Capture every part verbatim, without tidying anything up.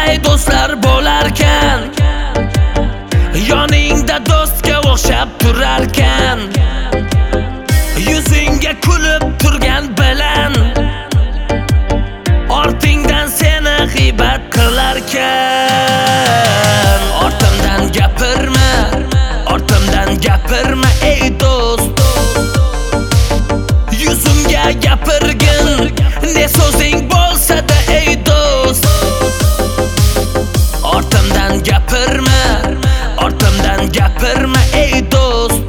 qanday do'stlar bo'larkan, yoningda do'stga o'xshab turarkan, yuzingga kulib turgan bilan ortingdan seni g'iybat qilarkan. Ortimdan gapirma, ortimdan gapirma ey do'st, yuzimga gapirgin ne so'zing bo'lsa-da ey do'st. Ortimdan gapirma, ortimdan gapirma ey do'st,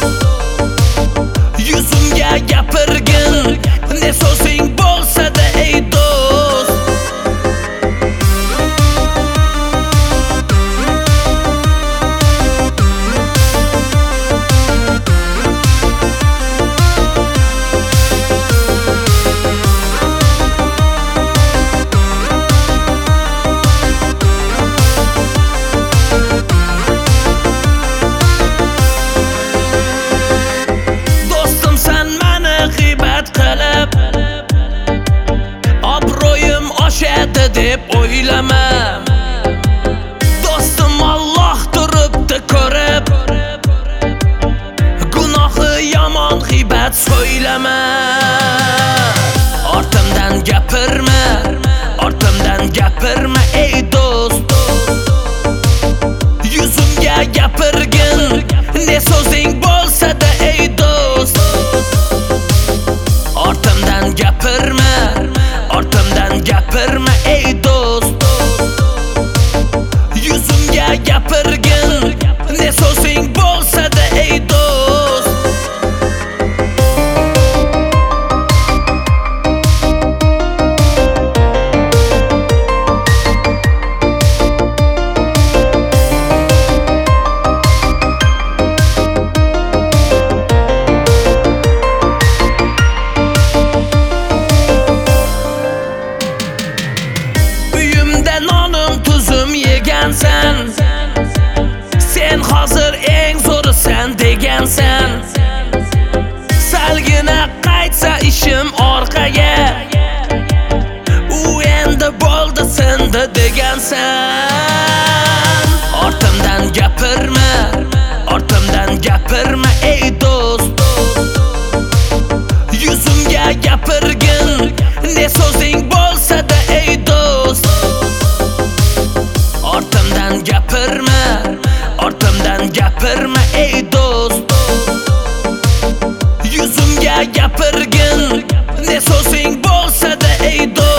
yuzimga gapirgin ne so'zing bo'lsa-da ey do'st. Obro'yim oshadi deb o'ylama, do'stim Alloh turibdi ko'rib, gunohi yomon g'iybat so'ylama. Ortimdan gapirma, ortimdan gapirma ey do'st, yuzimga gapirgin ne so'zing bo'lsa-da ey do'st. Ortimdan gapirma, ortimdan gapirma ey do'st, yuzimga gapirgin ne so'zing bo'lsa-da ey do'st. Sen, sen hozir eng zo'risan degansan, salgina qaytsa ishim orqaga, u endi bo'ldi sindi degansan. Ortimdan gapirma, ortimdan gapirma ey do'st, yuzimga gapirgin ne so'zing bo'lsa-da ey do'st. Ortimdan gapirma, ortimdan gapirma ey do'st, yuzimga gapirgin ne so'zing bo'lsa-da ey do'st.